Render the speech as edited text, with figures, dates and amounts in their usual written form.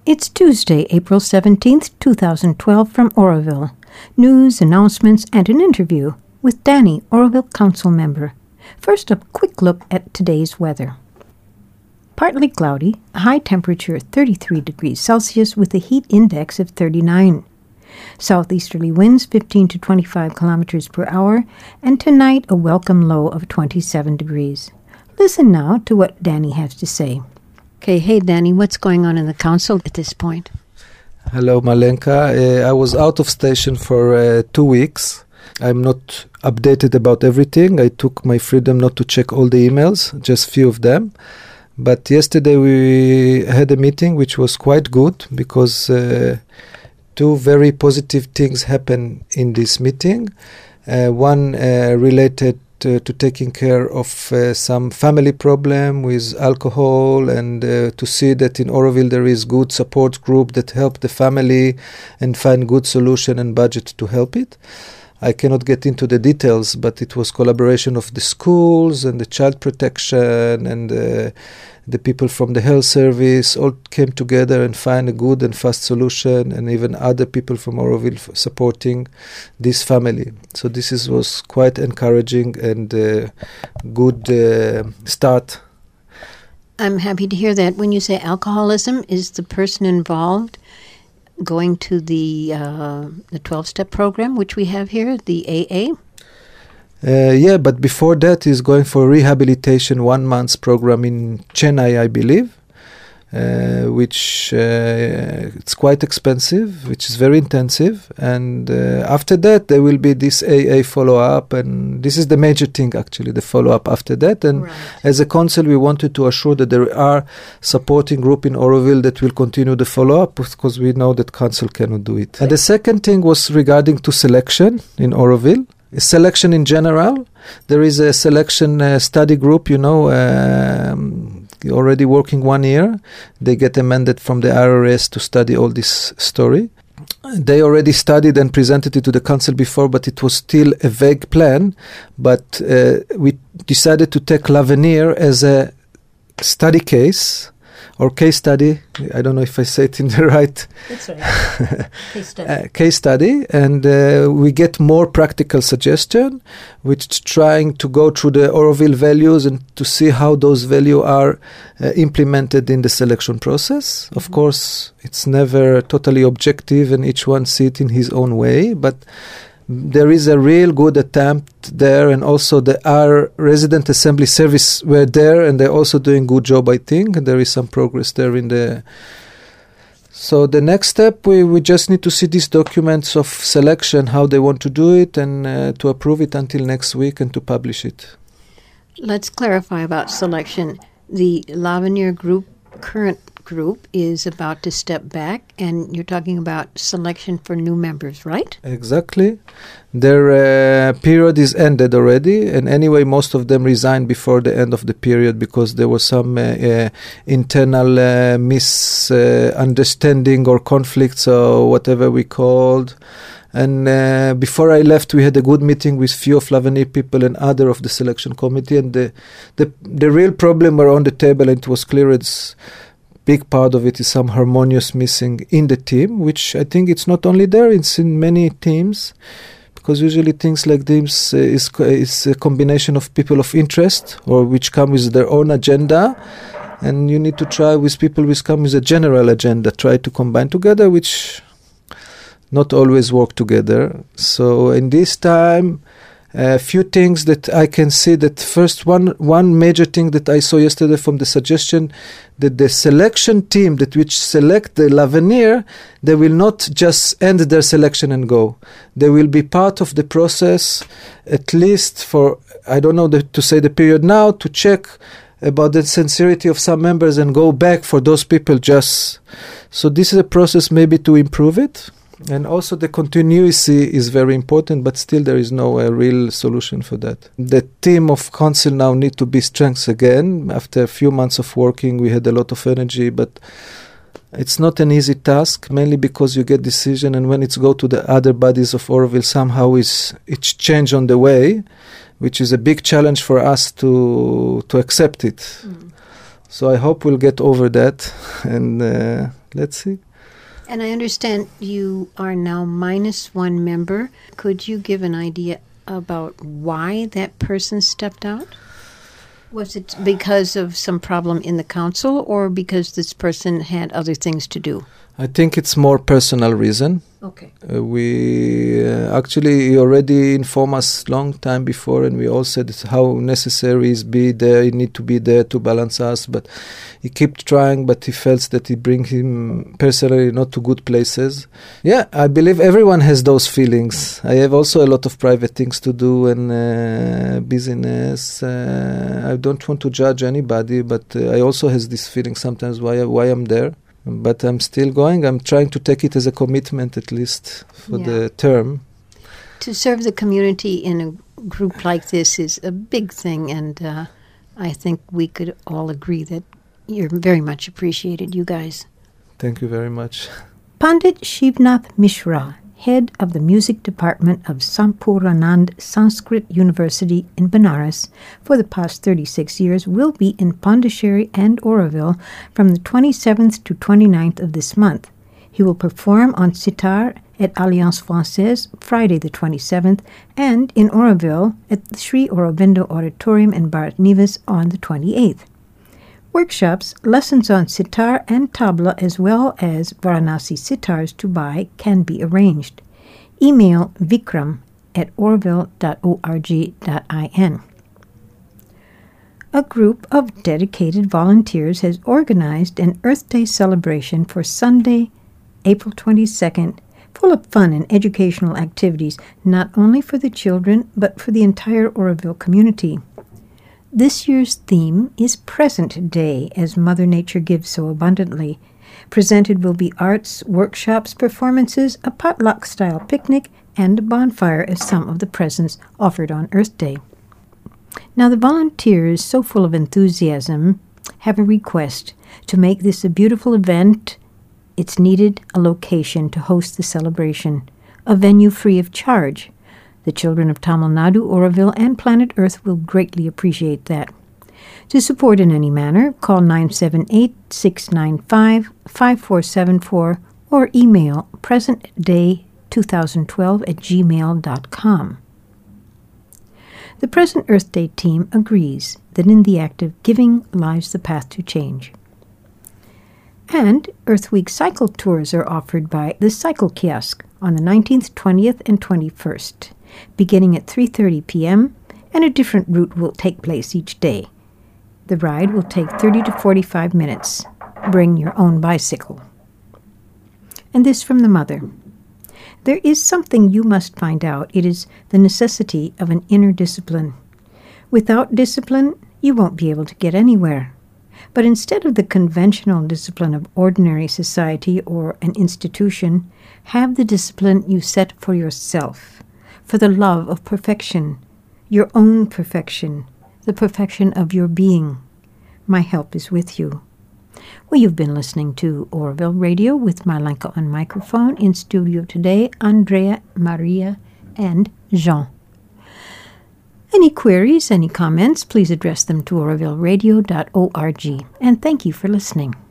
It's Tuesday, April 17th, 2012 from Oroville. News, announcements, and an interview with Danny, Oroville Council member. First, a quick look at today's weather. Partly cloudy, a high temperature 33 degrees Celsius with a heat index of 39. Southeasterly winds 15 to 25 kilometers per hour, and tonight a welcome low of 27 degrees. Listen now to what Danny has to say. Okay, hey Danny, what's going on in the council at this point? Hello, Malenka. I was out of station for 2 weeks. I'm not updated about everything. I took my freedom not to check all the emails, just few of them. But yesterday we had a meeting which was quite good because two very positive things happened in this meeting. One related to taking care of some family problem with alcohol and to see that in Oroville there is good support group that help the family and find good solution and budget to help it. I cannot get into the details, but it was collaboration of the schools and the child protection and the people from the health service all came together and find a good and fast solution, and even other people from Oroville supporting this family. So this was quite encouraging and good start. I'm happy to hear that. When you say alcoholism, is the person involved going to the 12-step program, which we have here, the AA? Yeah, but before that he's going for a rehabilitation 1 month program in Chennai, I believe, which it's quite expensive, which is very intensive. And after that there will be this AA follow-up, and this is the major thing actually, the follow-up after that. And right. As a council we wanted to assure that there are supporting group in Oroville that will continue the follow-up because we know that council cannot do it. And the second thing was regarding to selection in Oroville. Selection in general, there is a selection study group, already working 1 year. They get a mandate from the IRS to study all this story. They already studied and presented it to the council before, but it was still a vague plan. But we decided to take L'Avenir as a study case or case study. I don't know if I say it in the right. That's right. Case study. Case study, and we get more practical suggestion, which trying to go through the Oroville values and to see how those values are implemented in the selection process. Mm-hmm. Of course, it's never totally objective, and each one see it in his own way, but there is a real good attempt there, and also our resident assembly service were there, and they're also doing good job, I think, and there is some progress there in the... So the next step, we just need to see these documents of selection, how they want to do it, and to approve it until next week and to publish it. Let's clarify about selection. The L'Avenir group, current group, is about to step back, and you're talking about selection for new members, right? Exactly. Their period is ended already, and anyway most of them resigned before the end of the period because there was some internal misunderstanding or conflicts or whatever we called. And before I left, we had a good meeting with few of L'Avenir people and other of the selection committee, and the real problem were on the table, and it was clear it's big part of it is some harmonious missing in the team, which I think it's not only there, it's in many teams, because usually things like this is a combination of people of interest or which come with their own agenda, and you need to try with people which come with a general agenda, try to combine together, which not always work together. So in this time, a few things that I can see. That first, one major thing that I saw yesterday from the suggestion, that the selection team which select the L'Avenir, they will not just end their selection and go. They will be part of the process, at least for, I don't know to say the period now, to check about the sincerity of some members and go back for those people just. So this is a process maybe to improve it. And also the continuity is very important, but still there is no real solution for that. The team of council now need to be strengthened again. After a few months of working, we had a lot of energy, but it's not an easy task, mainly because you get decision, and when it's go to the other bodies of Oroville, somehow it's change on the way, which is a big challenge for us to accept it. Mm. So I hope we'll get over that and let's see. And I understand you are now -1 member. Could you give an idea about why that person stepped out? Was it because of some problem in the council or because this person had other things to do? I think it's more personal reason. Okay. We actually already informed us long time before, and we all said how necessary is be there. He need to be there to balance us, but he kept trying. But he felt that he bring him personally not to good places. Yeah, I believe everyone has those feelings. I have also a lot of private things to do and business. I don't want to judge anybody, but I also has this feeling sometimes why I'm there. But I'm still going. I'm trying to take it as a commitment, at least for the term. To serve the community in a group like this is a big thing, and I think we could all agree that you're very much appreciated, you guys. Thank you very much. Pandit Shivnath Mishra, head of the music department of Sampuranand Sanskrit University in Benares for the past 36 years, will be in Pondicherry and Oroville from the 27th to 29th of this month. He will perform on sitar at Alliance Française Friday the 27th and in Oroville at the Sri Aurobindo Auditorium in Bharat Niwas on the 28th. Workshops, lessons on sitar and tabla, as well as Varanasi sitars to buy, can be arranged. Email vikram@oroville.org.in. A group of dedicated volunteers has organized an Earth Day celebration for Sunday, April 22nd, full of fun and educational activities, not only for the children, but for the entire Oroville community. This year's theme is Present Day, as Mother Nature gives so abundantly. Presented will be arts, workshops, performances, a potluck-style picnic, and a bonfire as some of the presents offered on Earth Day. Now, the volunteers, so full of enthusiasm, have a request to make this a beautiful event. It's needed a location to host the celebration, a venue free of charge. The children of Tamil Nadu, Oroville, and Planet Earth will greatly appreciate that. To support in any manner, call 978-695-5474 or email presentday2012@gmail.com. The present Earth Day team agrees that in the act of giving lies the path to change. And Earth Week cycle tours are offered by the Cycle Kiosk on the 19th, 20th, and 21st. Beginning at 3:30 p.m., and a different route will take place each day. The ride will take 30 to 45 minutes. Bring your own bicycle. And this from the mother. There is something you must find out. It is the necessity of an inner discipline. Without discipline, you won't be able to get anywhere. But instead of the conventional discipline of ordinary society or an institution, have the discipline you set for yourself. For the love of perfection, your own perfection, the perfection of your being. My help is with you. Well, you've been listening to Oroville Radio with Marlenka on microphone. In studio today, Andrea, Maria, and Jean. Any queries, any comments, please address them to orovilleradio.org. And thank you for listening.